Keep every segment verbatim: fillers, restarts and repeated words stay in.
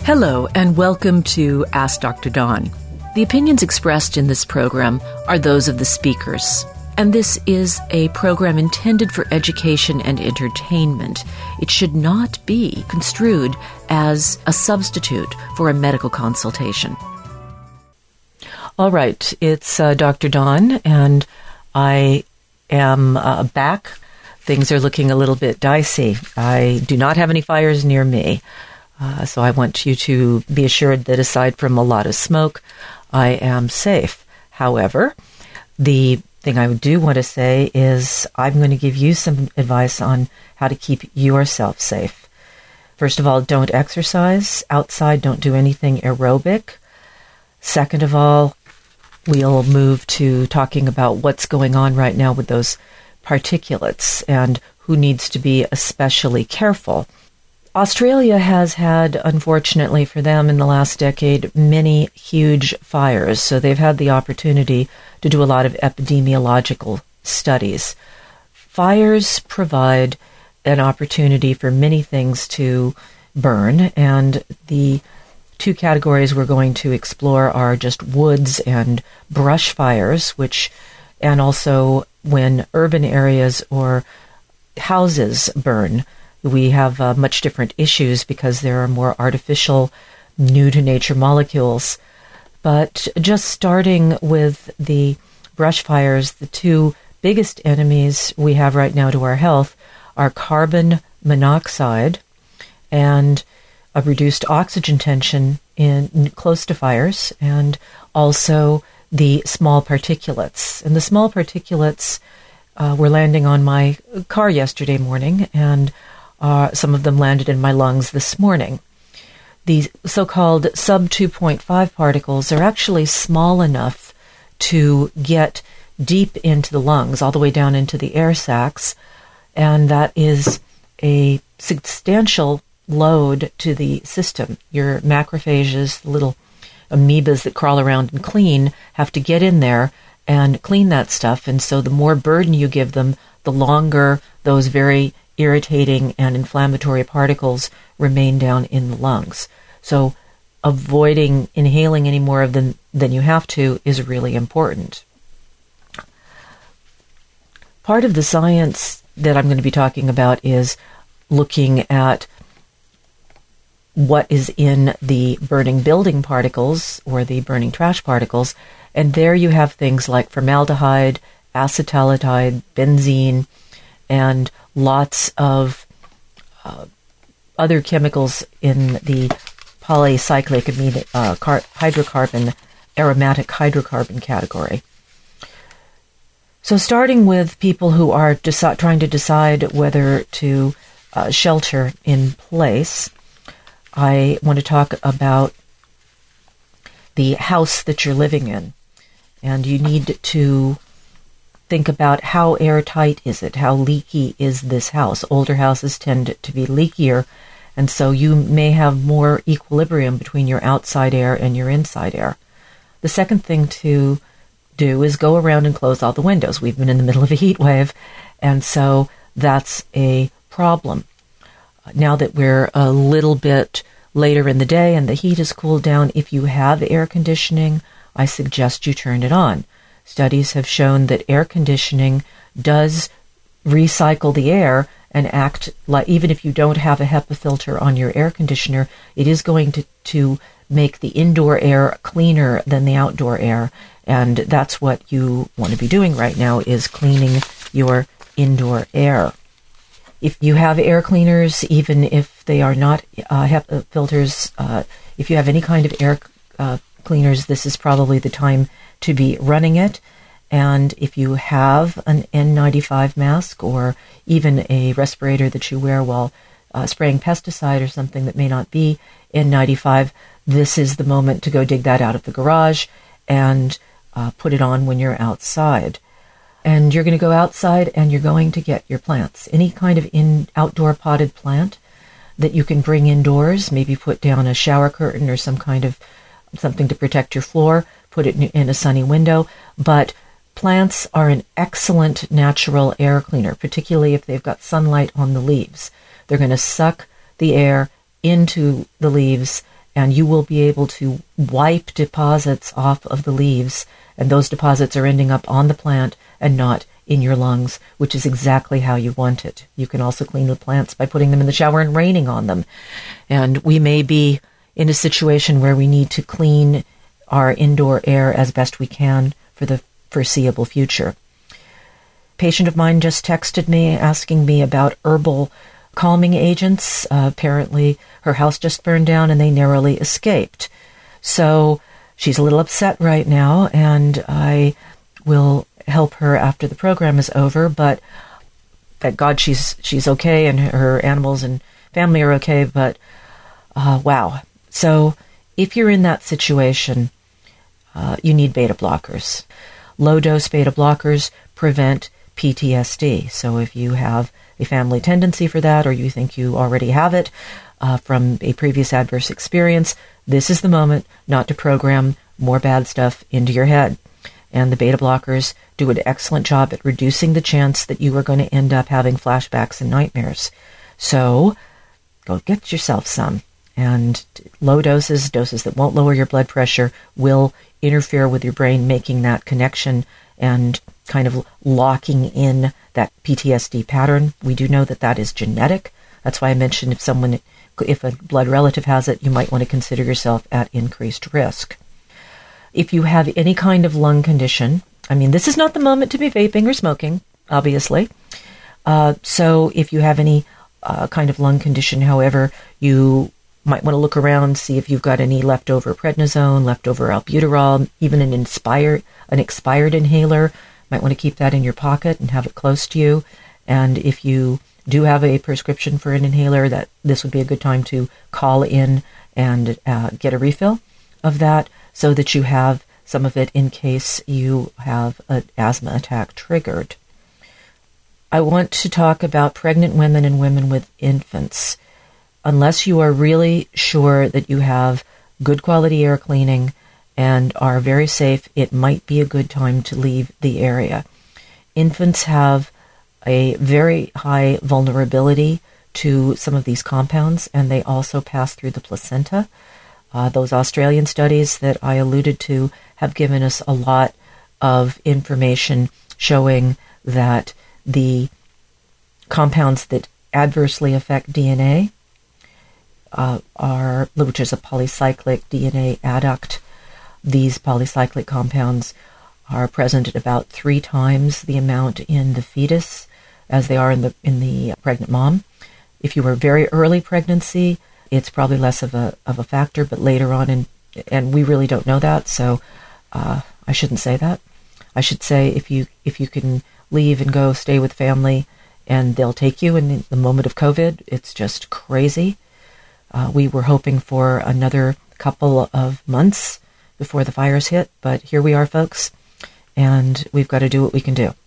Hello, and welcome to Ask Doctor Dawn. The opinions expressed in this program are those of the speakers, and this is a program intended for education and entertainment. It should not be construed as a substitute for a medical consultation. All right, it's uh, Doctor Dawn, and I am uh, back. Things are looking a little bit dicey. I do not have any fires near me. Uh, so I want you to be assured that aside from a lot of smoke, I am safe. However, the thing I do want to say is I'm going to give you some advice on how to keep yourself safe. First of all, don't exercise outside. Don't do anything aerobic. Second of all, we'll move to talking about what's going on right now with those particulates and who needs to be especially careful. Australia has had, unfortunately for them in the last decade, many huge fires, so they've had the opportunity to do a lot of epidemiological studies. Fires provide an opportunity for many things to burn, and the two categories we're going to explore are just woods and brush fires, which, and also when urban areas or houses burn. We have uh, much different issues because there are more artificial, new-to-nature molecules. But just starting with the brush fires, the two biggest enemies we have right now to our health are carbon monoxide and a reduced oxygen tension in close to fires, and also the small particulates. And the small particulates uh, were landing on my car yesterday morning, and Uh, some of them landed in my lungs this morning. The so-called sub two point five particles are actually small enough to get deep into the lungs, all the way down into the air sacs, and that is a substantial load to the system. Your macrophages, the little amoebas that crawl around and clean, have to get in there and clean that stuff, and so the more burden you give them, the longer those very irritating and inflammatory particles remain down in the lungs. So avoiding inhaling any more of them than you have to is really important. Part of the science that I'm going to be talking about is looking at what is in the burning building particles or the burning trash particles, and there you have things like formaldehyde, acetaldehyde, benzene, and lots of uh, other chemicals in the polycyclic amino, uh, car- hydrocarbon, aromatic hydrocarbon category. So starting with people who are deci- trying to decide whether to uh, shelter in place, I want to talk about the house that you're living in. And you need to think about how airtight is it, how leaky is this house. Older houses tend to be leakier, and so you may have more equilibrium between your outside air and your inside air. The second thing to do is go around and close all the windows. We've been in the middle of a heat wave, and so that's a problem. Now that we're a little bit later in the day and the heat has cooled down, if you have air conditioning, I suggest you turn it on. Studies have shown that air conditioning does recycle the air and act like, even if you don't have a HEPA filter on your air conditioner, it is going to, to make the indoor air cleaner than the outdoor air. And that's what you want to be doing right now, is cleaning your indoor air. If you have air cleaners, even if they are not uh, HEPA filters, uh, if you have any kind of air uh, cleaners, this is probably the time to be running it. And if you have an N ninety-five mask or even a respirator that you wear while uh, spraying pesticide or something that may not be N ninety-five, this is the moment to go dig that out of the garage and uh, put it on when you're outside. And you're going to go outside and you're going to get your plants. Any kind of in outdoor potted plant that you can bring indoors, maybe put down a shower curtain or some kind of something to protect your floor, put it in a sunny window. But plants are an excellent natural air cleaner, particularly if they've got sunlight on the leaves. They're going to suck the air into the leaves and you will be able to wipe deposits off of the leaves, and those deposits are ending up on the plant and not in your lungs, which is exactly how you want it. You can also clean the plants by putting them in the shower and raining on them. And we may be in a situation where we need to clean our indoor air as best we can for the foreseeable future. A patient of mine just texted me asking me about herbal calming agents. Uh, apparently her house just burned down and they narrowly escaped. So she's a little upset right now, and I will help her after the program is over, but thank God she's she's okay and her animals and family are okay, but uh, wow. So if you're in that situation, uh, you need beta blockers. Low-dose beta blockers prevent P T S D. So if you have a family tendency for that, or you think you already have it uh, from a previous adverse experience, this is the moment not to program more bad stuff into your head. And the beta blockers do an excellent job at reducing the chance that you are going to end up having flashbacks and nightmares. So go get yourself some. And low doses, doses that won't lower your blood pressure, will interfere with your brain making that connection and kind of locking in that P T S D pattern. We do know that that is genetic. That's why I mentioned if someone, if a blood relative has it, you might want to consider yourself at increased risk. If you have any kind of lung condition, I mean, this is not the moment to be vaping or smoking, obviously. Uh, so if you have any uh, kind of lung condition, however, you might want to look around, see if you've got any leftover prednisone, leftover albuterol, even an inspired, an expired inhaler. Might want to keep that in your pocket and have it close to you. And if you do have a prescription for an inhaler, that this would be a good time to call in and uh, get a refill of that, so that you have some of it in case you have an asthma attack triggered. I want to talk about pregnant women and women with infants. Unless you are really sure that you have good quality air cleaning and are very safe, it might be a good time to leave the area. Infants have a very high vulnerability to some of these compounds, and they also pass through the placenta. Uh, those Australian studies that I alluded to have given us a lot of information showing that the compounds that adversely affect D N A uh, are, which is a polycyclic D N A adduct. These polycyclic compounds are present at about three times the amount in the fetus as they are in the in the pregnant mom. If you were very early pregnancy, it's probably less of a of a factor, but later on, in, and we really don't know that, so uh, I shouldn't say that. I should say if you if you can leave and go stay with family, and they'll take you in the moment of COVID, it's just crazy. Uh, we were hoping for another couple of months before the virus hit, but here we are, folks, and we've got to do what we can do.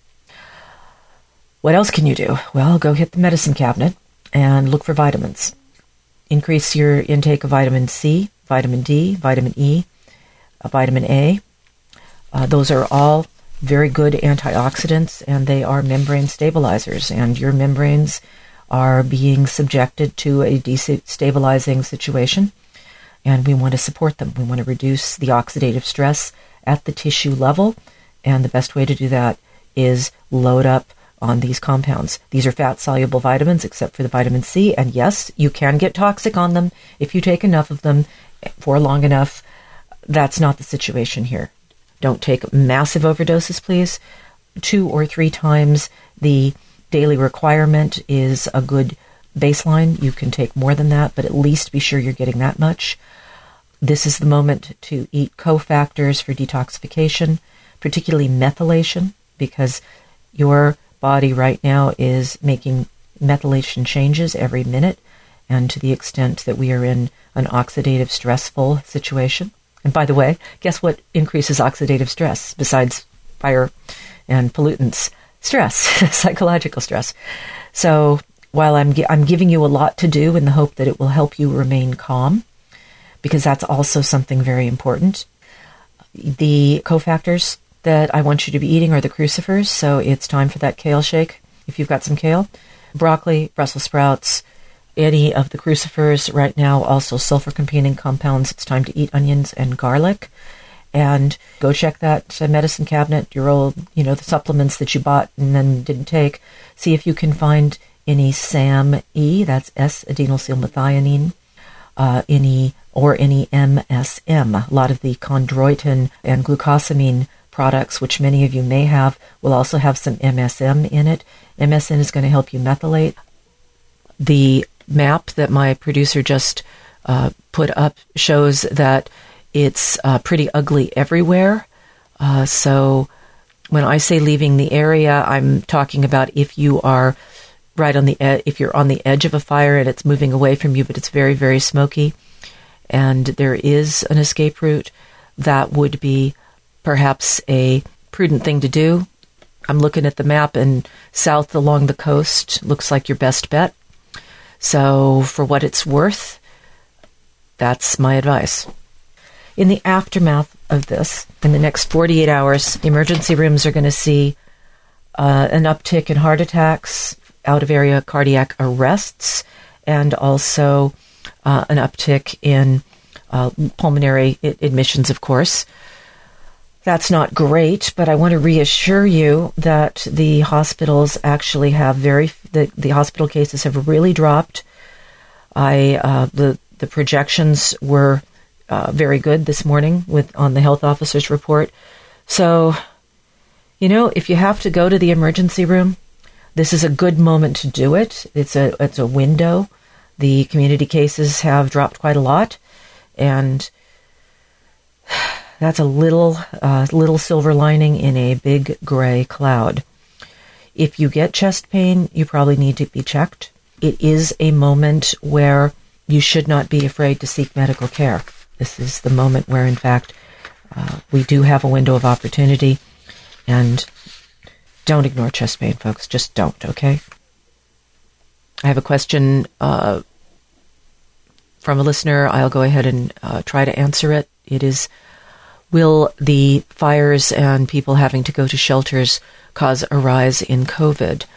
What else can you do? Well, go hit the medicine cabinet and look for vitamins. Increase your intake of vitamin C, vitamin D, vitamin E, uh, vitamin A. Uh, those are all very good antioxidants, and they are membrane stabilizers, and your membranes are being subjected to a destabilizing situation, and we want to support them. We want to reduce the oxidative stress at the tissue level, and the best way to do that is load up on these compounds. These are fat-soluble vitamins, except for the vitamin C, and yes, you can get toxic on them if you take enough of them for long enough. That's not the situation here. Don't take massive overdoses, please. Two or three times the daily requirement is a good baseline. You can take more than that, but at least be sure you're getting that much. This is the moment to eat cofactors for detoxification, particularly methylation, because your body right now is making methylation changes every minute, and to the extent that we are in an oxidative stressful situation. And by the way, guess what increases oxidative stress besides fire and pollutants? Stress, psychological stress. So while I'm gi- I'm giving you a lot to do in the hope that it will help you remain calm, because that's also something very important. The cofactors that I want you to be eating are the crucifers, so it's time for that kale shake. If you've got some kale, broccoli, Brussels sprouts, any of the crucifers right now, also sulfur-containing compounds. It's time to eat onions and garlic. And go check that uh, medicine cabinet, your old, you know, the supplements that you bought and then didn't take. See if you can find any S A M E, that's S-adenosylmethionine, uh, any or any M S M. A lot of the chondroitin and glucosamine products, which many of you may have, will also have some M S M in it. M S M is going to help you methylate. The map that my producer just uh, put up shows that it's uh, pretty ugly everywhere. Uh, so when I say leaving the area, I'm talking about if you are right on the ed- if you're on the edge of a fire and it's moving away from you, but it's very, very smoky, and there is an escape route, that would be perhaps a prudent thing to do. I'm looking at the map, and south along the coast looks like your best bet. So for what it's worth, that's my advice. In the aftermath of this, in the next forty-eight hours, the emergency rooms are going to see uh, an uptick in heart attacks, out-of-area cardiac arrests, and also uh, an uptick in uh, pulmonary I- admissions, of course. That's not great, but I want to reassure you that the hospitals actually have very, the, the hospital cases have really dropped. I uh, the the projections were Uh, very good this morning with on the health officer's report. So, you know, if you have to go to the emergency room, this is a good moment to do it. It's a it's a window. The community cases have dropped quite a lot, and that's a little uh, little silver lining in a big gray cloud. If you get chest pain, you probably need to be checked. It is a moment where you should not be afraid to seek medical care. This is the moment where, in fact, uh, we do have a window of opportunity. And don't ignore chest pain, folks. Just don't, okay? I have a question uh, from a listener. I'll go ahead and uh, try to answer it. It is, will the fires and people having to go to shelters cause a rise in COVID?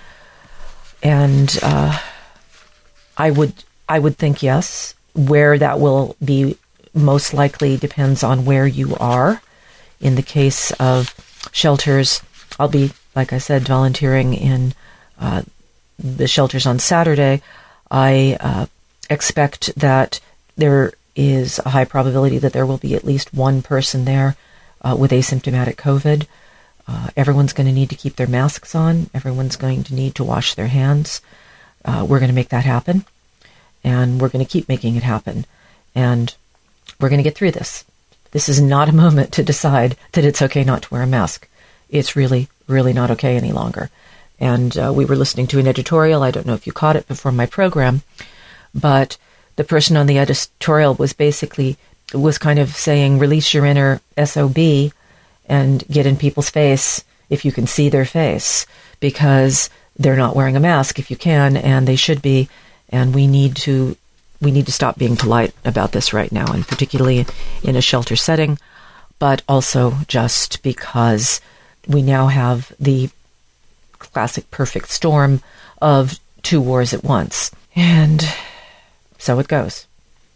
And uh, I would I would think yes. Where that will be most likely depends on where you are. In the case of shelters, I'll be, like I said, volunteering in uh, the shelters on Saturday. I uh, expect that there is a high probability that there will be at least one person there uh, with asymptomatic COVID. Uh, everyone's going to need to keep their masks on. Everyone's going to need to wash their hands. Uh, we're going to make that happen, and we're going to keep making it happen. And we're going to get through this. This is not a moment to decide that it's okay not to wear a mask. It's really, really not okay any longer. And uh, we were listening to an editorial. I don't know if you caught it before my program, but the person on the editorial was basically, was kind of saying, release your inner S O B and get in people's face if you can see their face, because they're not wearing a mask if you can, and they should be. And we need to We need to stop being polite about this right now, and particularly in a shelter setting, but also just because we now have the classic perfect storm of two wars at once. And so it goes.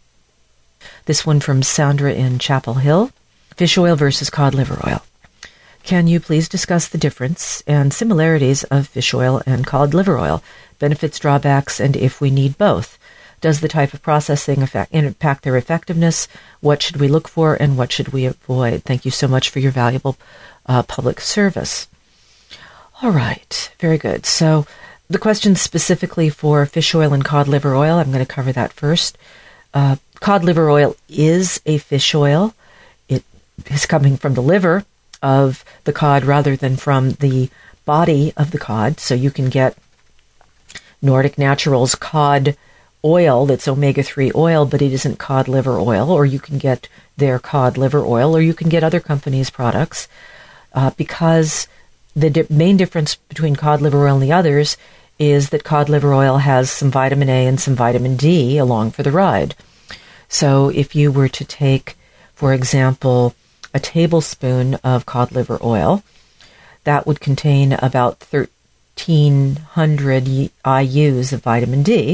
This one from Sandra in Chapel Hill. Fish oil versus cod liver oil. Can you please discuss the difference and similarities of fish oil and cod liver oil, benefits, drawbacks, and if we need both? Does the type of processing affect, impact their effectiveness? What should we look for, and what should we avoid? Thank you so much for your valuable uh, public service. All right, very good. So the question specifically for fish oil and cod liver oil, I'm going to cover that first. Uh, cod liver oil is a fish oil. It is coming from the liver of the cod rather than from the body of the cod. So you can get Nordic Naturals cod oil that's omega three oil, but it isn't cod liver oil, or you can get their cod liver oil, or you can get other companies' products, uh, because the di- main difference between cod liver oil and the others is that cod liver oil has some vitamin A and some vitamin D along for the ride. So if you were to take, for example, a tablespoon of cod liver oil, that would contain about thirteen hundred I U's of vitamin D,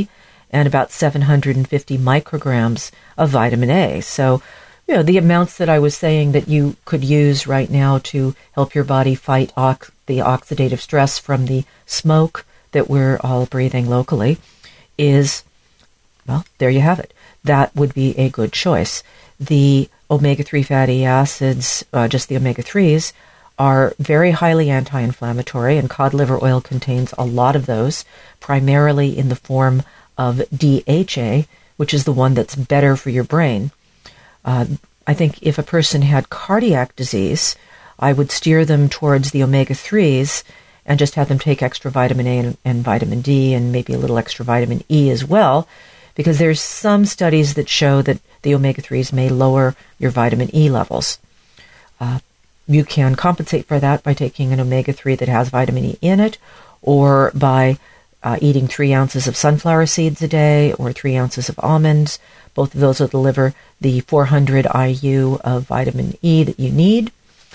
and about seven hundred fifty micrograms of vitamin A. So, you know, the amounts that I was saying that you could use right now to help your body fight ox- the oxidative stress from the smoke that we're all breathing locally is, well, there you have it. That would be a good choice. The omega three fatty acids, uh, just the omega threes, are very highly anti-inflammatory, and cod liver oil contains a lot of those, primarily in the form of D H A, which is the one that's better for your brain. Uh, I think if a person had cardiac disease, I would steer them towards the omega threes and just have them take extra vitamin A and, and vitamin D and maybe a little extra vitamin E as well, because there's some studies that show that the omega threes may lower your vitamin E levels. Uh, you can compensate for that by taking an omega three that has vitamin E in it, or by uh, eating three ounces of sunflower seeds a day or three ounces of almonds. Both of those will deliver the four hundred I U of vitamin E that you need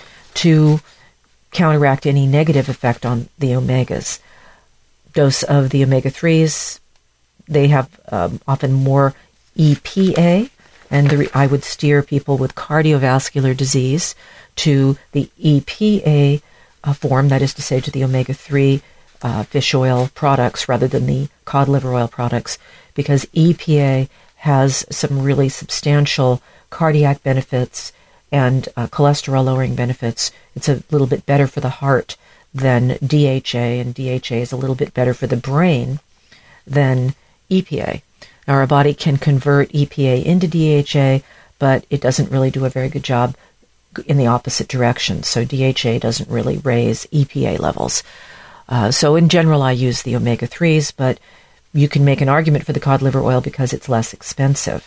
to counteract any negative effect on the omegas. Dose of the omega threes, they have um, often more E P A, and the re- I would steer people with cardiovascular disease to the E P A uh, form, that is to say to the omega three uh, fish oil products rather than the cod liver oil products, because E P A has some really substantial cardiac benefits and uh, cholesterol-lowering benefits. It's a little bit better for the heart than D H A, and D H A is a little bit better for the brain than E P A. Now, our body can convert E P A into D H A, but it doesn't really do a very good job in the opposite direction. So D H A doesn't really raise E P A levels. Uh, so in general, I use the omega threes, but you can make an argument for the cod liver oil because it's less expensive.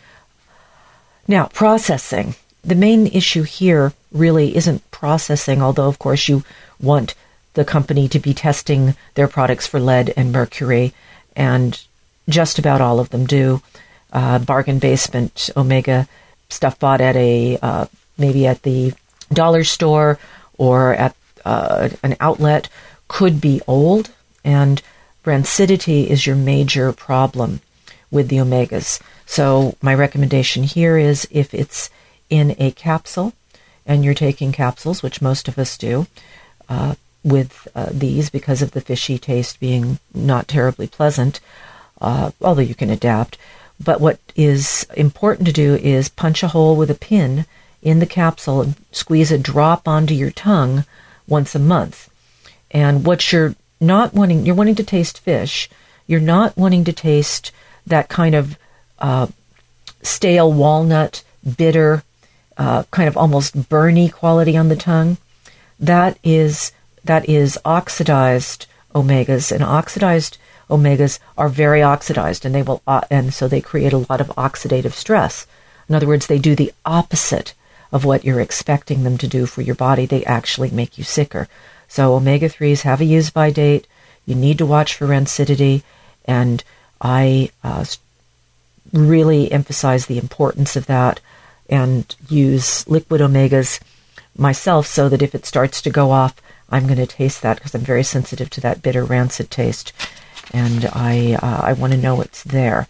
Now, processing. The main issue here really isn't processing, although, of course, you want the company to be testing their products for lead and mercury, and just about all of them do. Uh, bargain basement omega stuff bought at a uh, maybe at the dollar store or at uh, an outlet could be old, and rancidity is your major problem with the omegas. So my recommendation here is, if it's in a capsule and you're taking capsules, which most of us do, uh, with uh, these because of the fishy taste being not terribly pleasant, uh, although you can adapt. But what is important to do is punch a hole with a pin in the capsule and squeeze a drop onto your tongue once a month. And what you're not wanting, you're wanting to taste fish. You're not wanting to taste that kind of uh, stale walnut, bitter, uh, kind of almost burny quality on the tongue. That is that is oxidized omegas, and oxidized omegas are very oxidized, and they will, uh, and so they create a lot of oxidative stress. In other words, they do the opposite of what you're expecting them to do for your body. They actually make you sicker. So omega threes have a use-by date. You need to watch for rancidity, and I uh, really emphasize the importance of that and use liquid omegas myself so that if it starts to go off, I'm going to taste that because I'm very sensitive to that bitter, rancid taste, and I uh, I want to know it's there.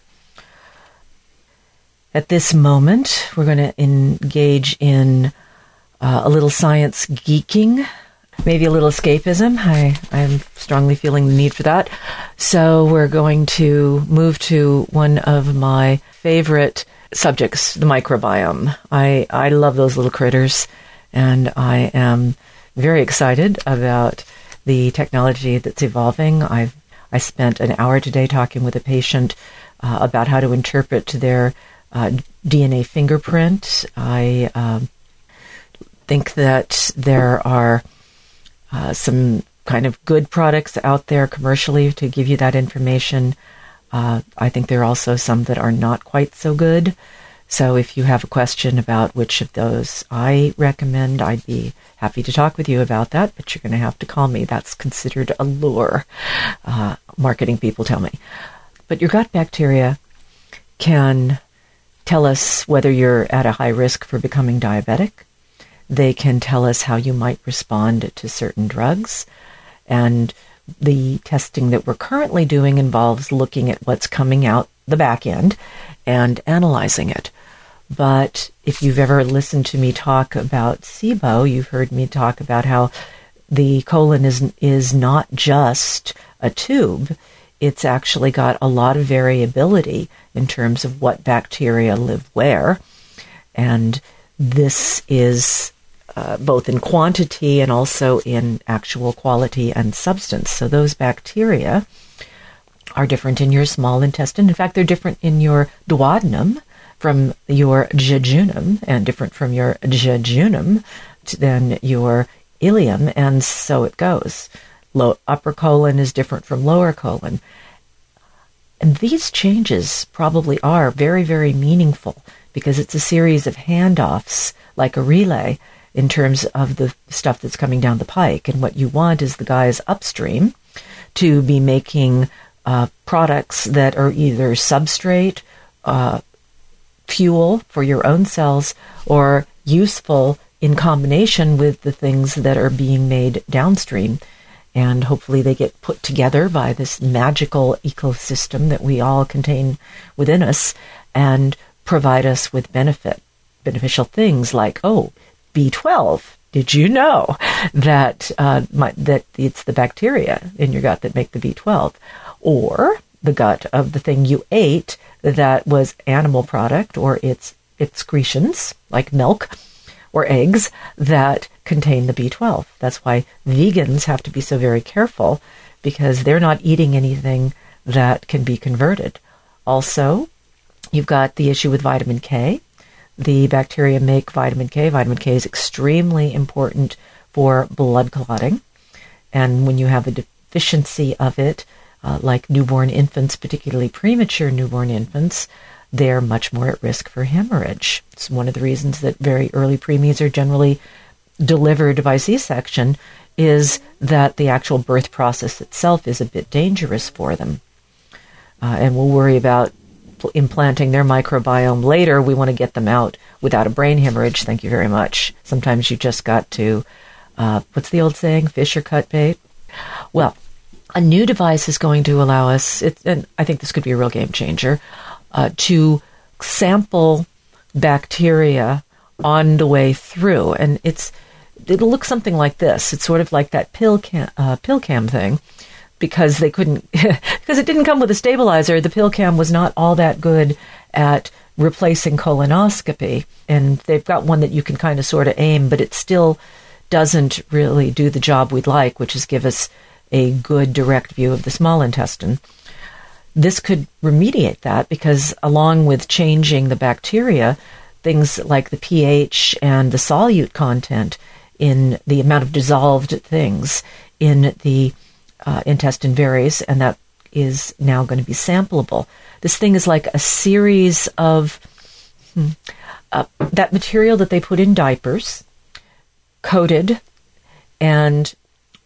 At this moment, we're going to engage in uh, a little science geeking, maybe a little escapism. I, I'm strongly feeling the need for that. So we're going to move to one of my favorite subjects, the microbiome. I, I love those little critters, and I am very excited about the technology that's evolving. I've I spent an hour today talking with a patient uh, about how to interpret their uh, D N A fingerprint. I uh, think that there are uh, some kind of good products out there commercially to give you that information. Uh, I think there are also some that are not quite so good. So if you have a question about which of those I recommend, I'd be happy to talk with you about that, but you're going to have to call me. That's considered a lure, uh, marketing people tell me. But your gut bacteria can tell us whether you're at a high risk for becoming diabetic. They can tell us how you might respond to certain drugs. And the testing that we're currently doing involves looking at what's coming out the back end and analyzing it. But if you've ever listened to me talk about SIBO, you've heard me talk about how the colon is is not just a tube. It's actually got a lot of variability in terms of what bacteria live where. And this is uh, both in quantity and also in actual quality and substance. So those bacteria are different in your small intestine. In fact, they're different in your duodenum from your jejunum, and different from your jejunum than your ileum, and so it goes. Low, upper colon is different from lower colon. And these changes probably are very, very meaningful because it's a series of handoffs, like a relay, in terms of the stuff that's coming down the pike. And what you want is the guys upstream to be making uh, products that are either substrate, uh, fuel for your own cells, or useful in combination with the things that are being made downstream. And hopefully they get put together by this magical ecosystem that we all contain within us and provide us with benefit, beneficial things like, oh, B twelve. Did you know that uh, my, that it's the bacteria in your gut that make the B twelve? Or the gut of the thing you ate that was animal product, or its excretions, like milk or eggs, that contain the B twelve. That's why vegans have to be so very careful, because they're not eating anything that can be converted. Also, you've got the issue with vitamin K. The bacteria make vitamin K. Vitamin K is extremely important for blood clotting. And when you have a deficiency of it, uh, like newborn infants, particularly premature newborn infants, they're much more at risk for hemorrhage. It's one of the reasons that very early preemies are generally delivered by C-section, is that the actual birth process itself is a bit dangerous for them. Uh, and we'll worry about implanting their microbiome later. We want to get them out without a brain hemorrhage. Thank you very much. Sometimes you just got to, uh, what's the old saying? Fish or cut bait? Well, a new device is going to allow us, it, and I think this could be a real game changer, uh, to sample bacteria on the way through. And it's it'll look something like this. It's sort of like that pill cam, uh, pill cam thing. Because they couldn't, because it didn't come with a stabilizer, the pill cam was not all that good at replacing colonoscopy. And they've got one that you can kind of sort of aim, but it still doesn't really do the job we'd like, which is give us a good direct view of the small intestine. This could remediate that, because along with changing the bacteria, things like the pH and the solute content in the amount of dissolved things in the Uh, intestine varies, and that is now going to be sampleable. This thing is like a series of hmm, uh, that material that they put in diapers, coated, and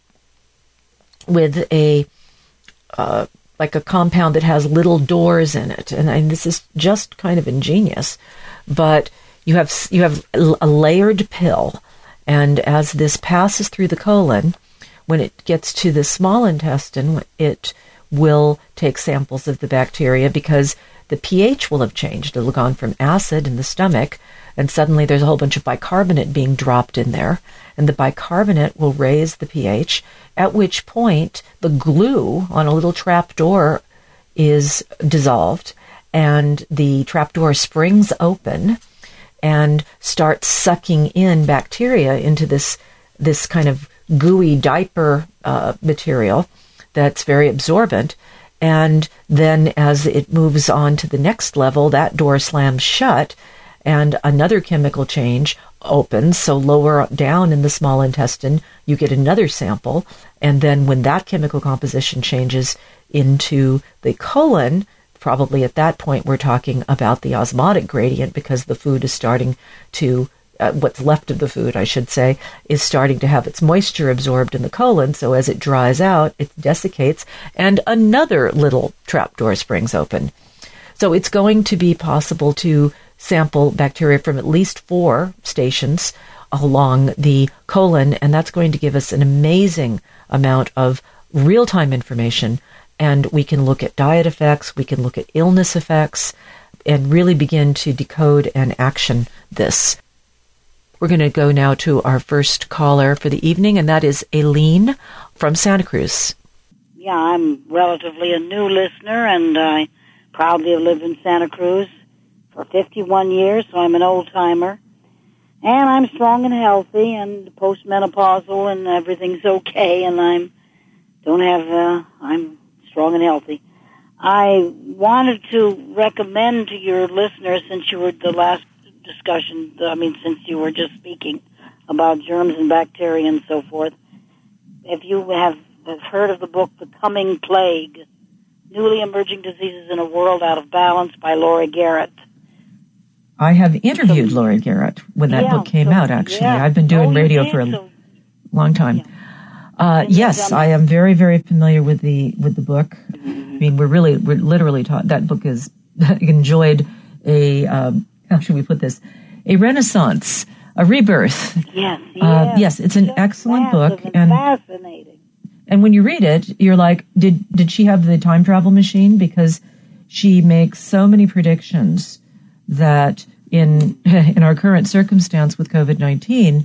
with a uh, like a compound that has little doors in it. And, and this is just kind of ingenious, but you have you have a layered pill, and as this passes through the colon, when it gets to the small intestine, it will take samples of the bacteria, because the pH will have changed. It'll have gone from acid in the stomach, and suddenly there's a whole bunch of bicarbonate being dropped in there, and the bicarbonate will raise the pH, at which point the glue on a little trap door is dissolved, and the trap door springs open and starts sucking in bacteria into this this kind of gooey diaper uh, material that's very absorbent. And then as it moves on to the next level, that door slams shut and another chemical change opens. So lower down in the small intestine, you get another sample. And then when that chemical composition changes into the colon, probably at that point we're talking about the osmotic gradient, because the food is starting to Uh, what's left of the food, I should say, is starting to have its moisture absorbed in the colon. So as it dries out, it desiccates, and another little trapdoor springs open. So it's going to be possible to sample bacteria from at least four stations along the colon, and that's going to give us an amazing amount of real-time information, and we can look at diet effects, we can look at illness effects, and really begin to decode and action this. We're going to go now to our first caller for the evening, and that is Aileen from Santa Cruz. Yeah, I'm relatively a new listener, and I proudly have lived in Santa Cruz for fifty-one years, so I'm an old-timer. And I'm strong and healthy and postmenopausal, and everything's okay, and I'm don't have, uh, I'm strong and healthy. I wanted to recommend to your listeners, since you were the last discussion, I mean, since you were just speaking about germs and bacteria and so forth, if you have, have heard of the book, The Coming Plague, Newly Emerging Diseases in a World Out of Balance by Laurie Garrett. I have interviewed so, Laurie Garrett when that yeah, book came so, out, actually. Yeah. I've been doing oh, radio did, for a so, long time. Yeah. Uh, yes, I am very, very familiar with the with the book. Mm-hmm. I mean, we're really, we're literally taught, that book is enjoyed a, um, how should we put this, a renaissance, a rebirth. Yes, yes. Uh, yes, it's an excellent book. And, and fascinating. And when you read it, you're like, did did she have the time travel machine? Because she makes so many predictions that in in our current circumstance with COVID nineteen,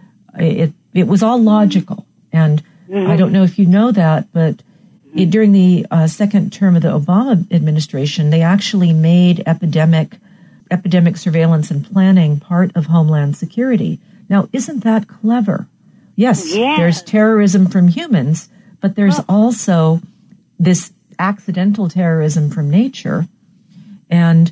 it it was all logical. And mm-hmm. I don't know if you know that, but mm-hmm. it, during the uh, second term of the Obama administration, they actually made epidemic epidemic surveillance and planning part of Homeland Security. Now, isn't that clever? Yes, yes. There's terrorism from humans, but there's oh. also this accidental terrorism from nature. And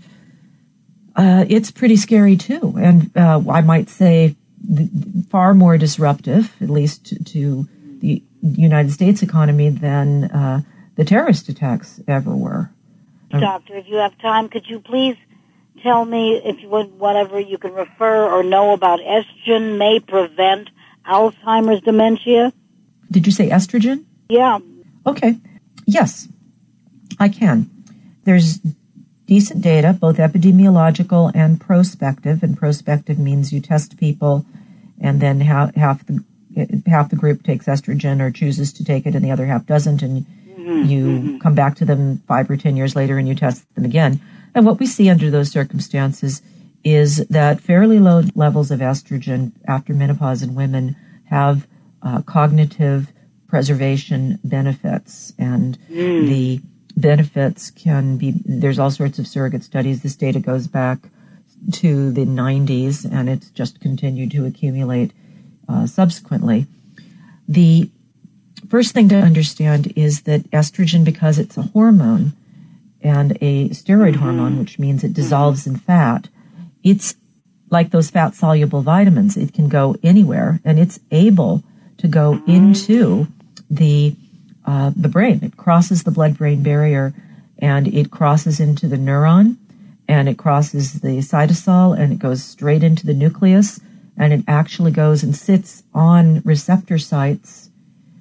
uh, it's pretty scary, too. And uh, I might say th- far more disruptive, at least to, to the United States economy, than uh, the terrorist attacks ever were. Doctor, if you have time, could you please tell me, if you would, whatever you can refer or know about estrogen may prevent Alzheimer's dementia? Did you say estrogen? Yeah. Okay. Yes, I can. There's decent data, both epidemiological and prospective. And prospective means you test people, and then half, half the half the group takes estrogen or chooses to take it, and the other half doesn't. And mm-hmm. you mm-hmm. come back to them five or ten years later, and you test them again. And what we see under those circumstances is that fairly low levels of estrogen after menopause in women have uh, cognitive preservation benefits, and mm. the benefits can be, there's all sorts of surrogate studies. This data goes back to the nineties, and it's just continued to accumulate uh, subsequently. The first thing to understand is that estrogen, because it's a hormone and a steroid mm-hmm. hormone, which means it dissolves mm-hmm. in fat, it's like those fat-soluble vitamins. It can go anywhere, and it's able to go mm-hmm. into the uh, the brain. It crosses the blood-brain barrier, and it crosses into the neuron, and it crosses the cytosol, and it goes straight into the nucleus, and it actually goes and sits on receptor sites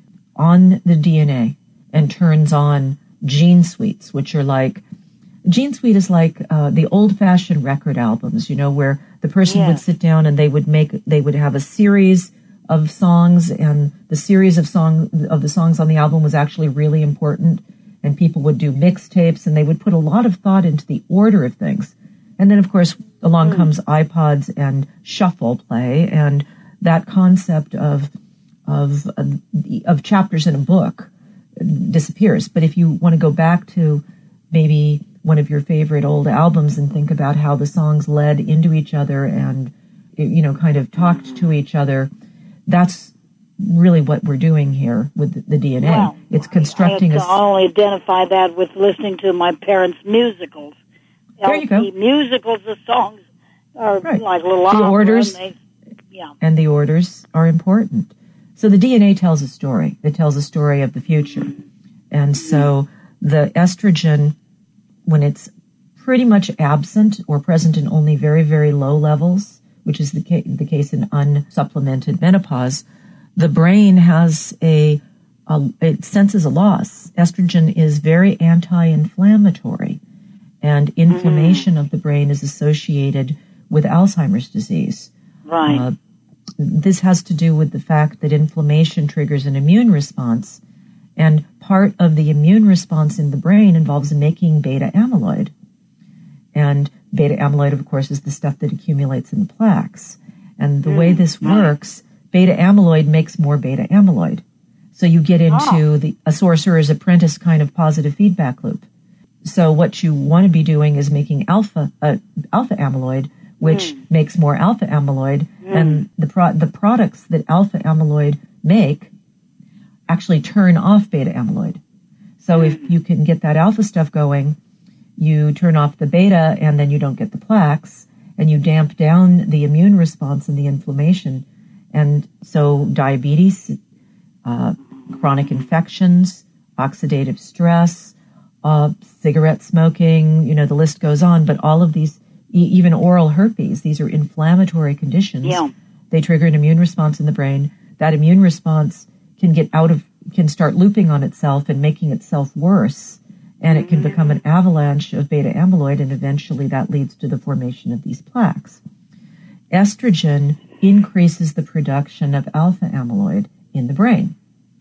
on the D N A and turns on gene suites, which are like, gene suite is like uh, the old-fashioned record albums, you know, where the person yeah. would sit down and they would make, they would have a series of songs, and the series of song of the songs on the album was actually really important, and people would do mixtapes, and they would put a lot of thought into the order of things. And then, of course, along mm. comes iPods and shuffle play, and that concept of of of, of chapters in a book disappears. But if you want to go back to maybe one of your favorite old albums and think about how the songs led into each other and, you know, kind of talked to each other, that's really what we're doing here with the D N A. Well, it's constructing I a... I only identify that with listening to my parents' musicals. There you go. The musicals, the songs are right. like little the orders, and, they, yeah. and the orders are important. So the D N A tells a story. It tells a story of the future. And so the estrogen, when it's pretty much absent or present in only very, very low levels, which is the, ca- the case in unsupplemented menopause, the brain has a, a, it senses a loss. Estrogen is very anti-inflammatory, and inflammation mm. of the brain is associated with Alzheimer's disease. Right. Uh, this has to do with the fact that inflammation triggers an immune response, And part of the immune response in the brain involves making beta amyloid. And beta amyloid, of course, is the stuff that accumulates in the plaques. And the mm, way this right. works, beta amyloid makes more beta amyloid. So you get into oh. the a sorcerer's apprentice kind of positive feedback loop. So what you want to be doing is making alpha uh, alpha amyloid, which mm. makes more alpha amyloid, mm. and the pro- the products that alpha amyloid make actually turn off beta amyloid. So mm. if you can get that alpha stuff going, you turn off the beta, and then you don't get the plaques, and you damp down the immune response and the inflammation. And so diabetes, uh, chronic infections, oxidative stress, uh, cigarette smoking, you know, the list goes on. But all of these, e- even oral herpes, these are inflammatory conditions. Yeah. They trigger an immune response in the brain. That immune response can get out of, can start looping on itself and making itself worse. And it can become an avalanche of beta amyloid, and eventually that leads to the formation of these plaques. Estrogen increases the production of alpha amyloid in the brain,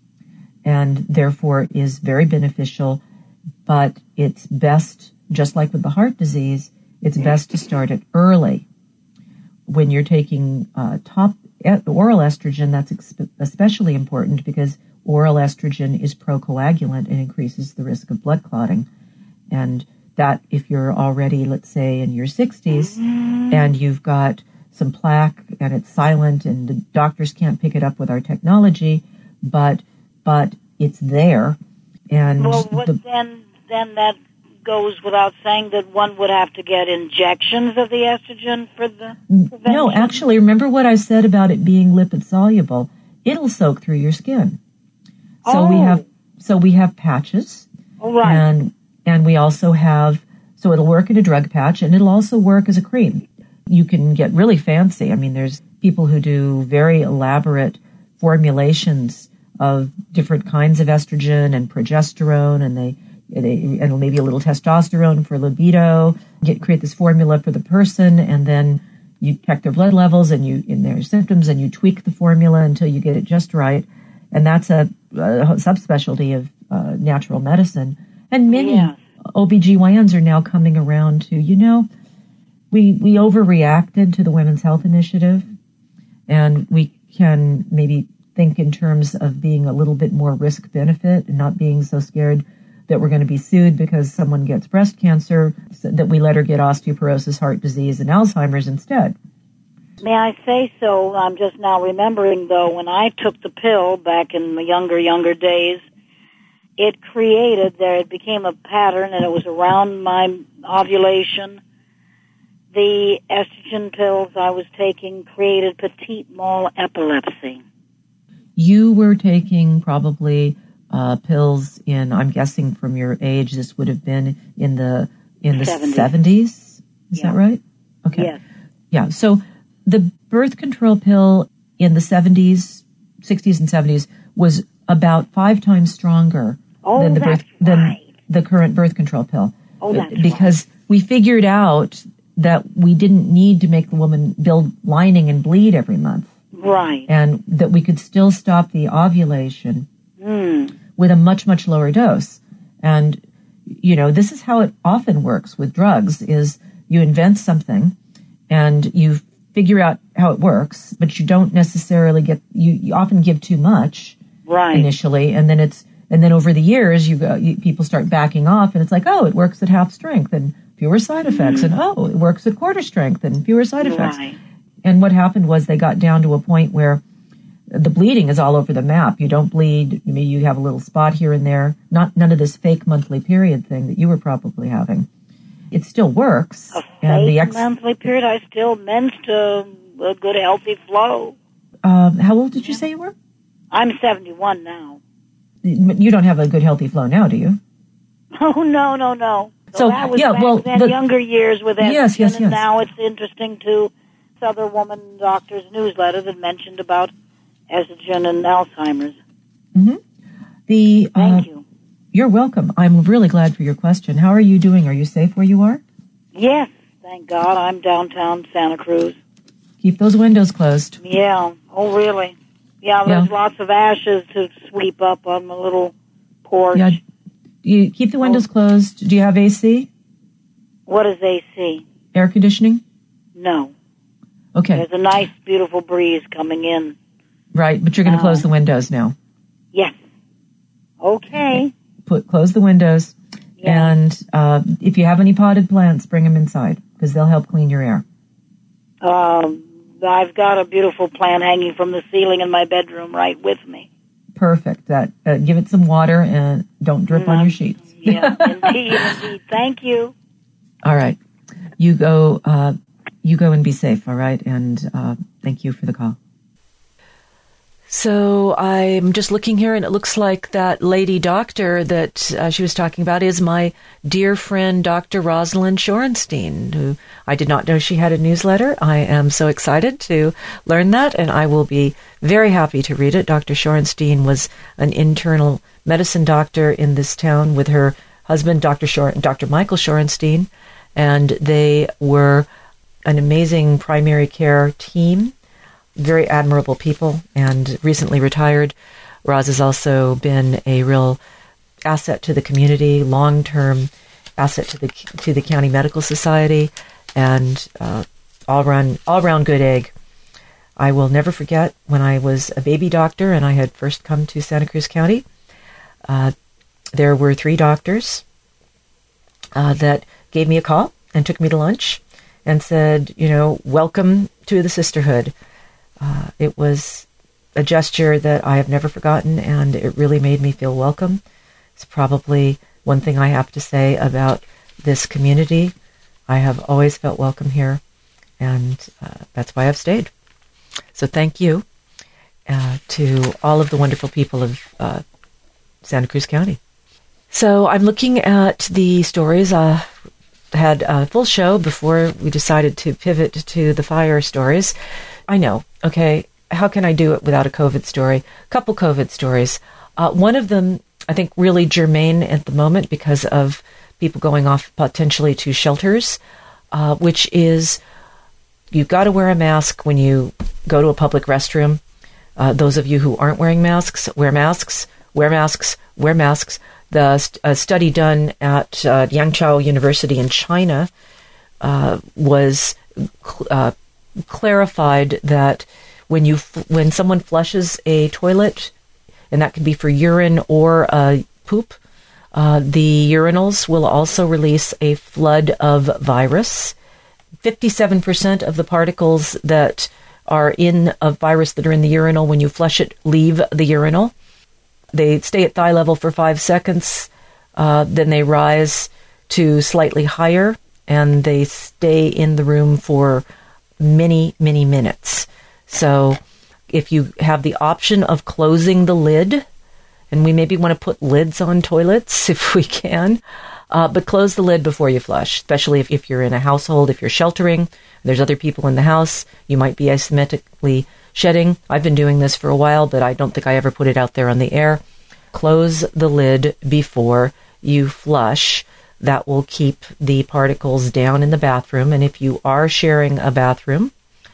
and therefore is very beneficial, but it's best, just like with the heart disease, it's best to start it early. When you're taking uh, top oral estrogen, that's exp- especially important because oral estrogen is procoagulant and increases the risk of blood clotting. And that if you're already, let's say, in your sixties mm-hmm. and you've got some plaque and it's silent and the doctors can't pick it up with our technology, but but it's there. And well, what, the, then then that goes without saying that one would have to get injections of the estrogen for the prevention? No, actually, remember what I said about it being lipid soluble? It'll soak through your skin. So oh. we have so we have patches. Oh, right. And and we also have so it'll work in a drug patch, and it'll also work as a cream. You can get really fancy. I mean, there's people who do very elaborate formulations of different kinds of estrogen and progesterone, and they, they and maybe a little testosterone for libido. Get create this formula for the person, and then you check their blood levels and you in their symptoms, and you tweak the formula until you get it just right. And that's a, a subspecialty of uh, natural medicine. And many yeah. O B G Y Ns are now coming around to, you know, we we overreacted to the Women's Health Initiative, and we can maybe think in terms of being a little bit more risk-benefit and not being so scared that we're going to be sued because someone gets breast cancer, so that we let her get osteoporosis, heart disease, and Alzheimer's instead. May I say so? I'm just now remembering, though, when I took the pill back in the younger, younger days, it created, there it became a pattern, and it was around my ovulation. The estrogen pills I was taking created petit mal epilepsy. You were taking probably uh, pills in, I'm guessing from your age, this would have been in the in the seventies. seventies. Is yeah. that right? Okay. Yes. Yeah. So the birth control pill in the seventies, sixties and seventies was about five times stronger oh, than the birth, right. than the current birth control pill. Oh, that's because right. we figured out that we didn't need to make the woman build lining and bleed every month. Right. And that we could still stop the ovulation mm. with a much, much lower dose. And, you know, this is how it often works with drugs, is you invent something and you figure out how it works, but you don't necessarily get, you, you often give too much right. initially, and then it's, and then over the years, you go, you, people start backing off, and it's like, oh, it works at half strength and fewer side effects, mm. and oh, it works at quarter strength and fewer side effects. Right. And what happened was they got down to a point where the bleeding is all over the map. You don't bleed. Maybe you have a little spot here and there. Not none of this fake monthly period thing that you were probably having. It still works. A and fake the ex- monthly period, I still mensed a, a good healthy flow. Um, how old did you say you were? I'm seventy-one now. You don't have a good healthy flow now, do you? Oh, no, no, no. So, so that was yeah, back well, then, the, younger years with estrogen, yes, yes, yes. and now it's interesting to Other Woman Doctor's newsletter that mentioned about estrogen and Alzheimer's. Mm-hmm. The, Thank uh, you. You're welcome. I'm really glad for your question. How are you doing? Are you safe where you are? Yes, thank God. I'm downtown Santa Cruz. Keep those windows closed. Yeah. Oh, really? Yeah, there's yeah. lots of ashes to sweep up on the little porch. Yeah. You keep the windows closed. Do you have A C? What is A C? Air conditioning? No. Okay. There's a nice, beautiful breeze coming in. Right, but you're going to uh, close the windows now. Yes. Okay. Put close the windows, yeah. and uh, if you have any potted plants, bring them inside because they'll help clean your air. Um, I've got a beautiful plant hanging from the ceiling in my bedroom right with me. Perfect. That uh, give it some water and don't drip mm-hmm. on your sheets. Yeah, indeed, indeed. Thank you. All right, you go. Uh, you go and be safe. All right, and uh, thank you for the call. So I'm just looking here, and it looks like that lady doctor that uh, she was talking about is my dear friend, Doctor Rosalind Shorenstein, who I did not know she had a newsletter. I am so excited to learn that, and I will be very happy to read it. Doctor Shorenstein was an internal medicine doctor in this town with her husband, Doctor Shor- Doctor Michael Shorenstein, and they were an amazing primary care team. Very admirable people, and recently retired. Roz has also been a real asset to the community, long-term asset to the to the County Medical Society, and uh, all-round all-round good egg. I will never forget when I was a baby doctor and I had first come to Santa Cruz County. Uh, there were three doctors uh, that gave me a call and took me to lunch and said, you know, welcome to the sisterhood. Uh, it was a gesture that I have never forgotten, and it really made me feel welcome. It's probably one thing I have to say about this community. I have always felt welcome here, and uh, that's why I've stayed. So thank you uh, to all of the wonderful people of uh, Santa Cruz County. So I'm looking at the stories. I uh, had a full show before we decided to pivot to the fire stories. I know. Okay, how can I do it without a COVID story? A couple COVID stories. Uh, one of them, I think, really germane at the moment because of people going off potentially to shelters, uh, which is you've got to wear a mask when you go to a public restroom. Uh, those of you who aren't wearing masks, wear masks, wear masks, wear masks. The st- a study done at uh, Yangzhou University in China uh, was uh, clarified that when you when someone flushes a toilet, and that can be for urine or uh, poop, uh, the urinals will also release a flood of virus. fifty-seven percent of the particles that are in a virus that are in the urinal, when you flush it, leave the urinal. They stay at thigh level for five seconds, uh, then they rise to slightly higher, and they stay in the room for many, many minutes. So if you have the option of closing the lid, and we maybe want to put lids on toilets if we can, uh, but close the lid before you flush, especially if, if you're in a household, if you're sheltering, there's other people in the house, you might be asymmetrically shedding. I've been doing this for a while, but I don't think I ever put it out there on the air. Close the lid before you flush. That will keep the particles down in the bathroom. And if you are sharing a bathroom,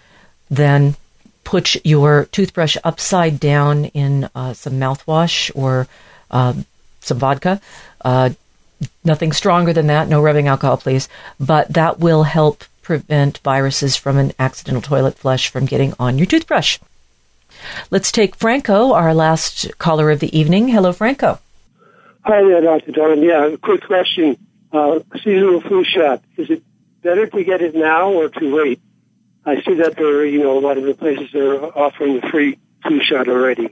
then put your toothbrush upside down in uh, some mouthwash or uh, some vodka. Uh, nothing stronger than that. No rubbing alcohol, please. But that will help prevent viruses from an accidental toilet flush from getting on your toothbrush. Let's take Franco, our last caller of the evening. Hello, Franco. Hi there, Doctor Dawn. Yeah, a quick question. Uh, seasonal flu shot. Is it better to get it now or to wait? I see that there are, you know, a lot of the places that are offering the free flu shot already.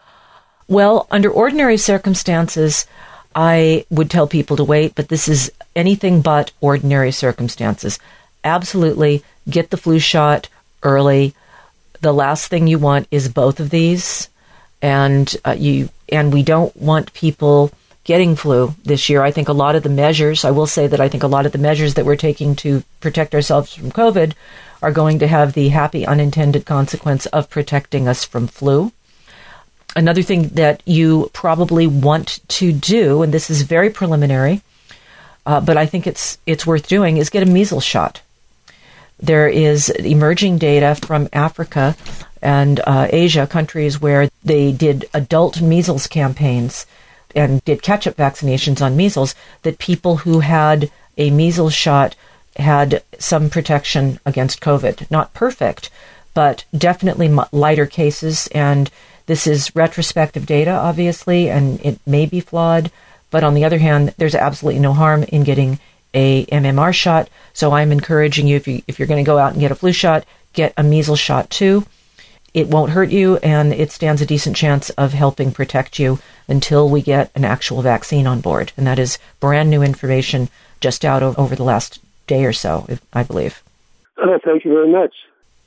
Well, under ordinary circumstances, I would tell people to wait, but this is anything but ordinary circumstances. Absolutely get the flu shot early. The last thing you want is both of these, and uh, you and we don't want people getting flu this year. I think a lot of the measures, I will say that I think a lot of the measures that we're taking to protect ourselves from COVID are going to have the happy unintended consequence of protecting us from flu. Another thing that you probably want to do, and this is very preliminary, uh, but I think it's it's worth doing, is get a measles shot. There is emerging data from Africa and uh, Asia, countries where they did adult measles campaigns and did catch-up vaccinations on measles, that people who had a measles shot had some protection against COVID. Not perfect, but definitely lighter cases. And this is retrospective data, obviously, and it may be flawed. But on the other hand, there's absolutely no harm in getting a M M R shot. So I'm encouraging you, if, you, if you're going to go out and get a flu shot, get a measles shot too. It won't hurt you, and it stands a decent chance of helping protect you until we get an actual vaccine on board. And that is brand new information just out over the last day or so, I believe. Oh, thank you very much.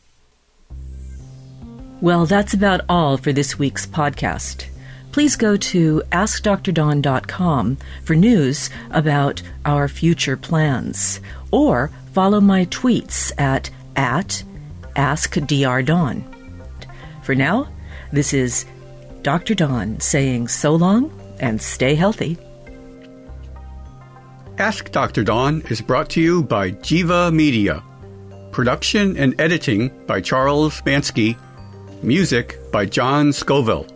Well, that's about all for this week's podcast. Please go to ask dr dawn dot com for news about our future plans, or follow my tweets at, at AskDrDawn. For now, this is Doctor Dawn saying so long and stay healthy. Ask Doctor Dawn is brought to you by Jiva Media. Production and editing by Charles Bansky. Music by John Scoville.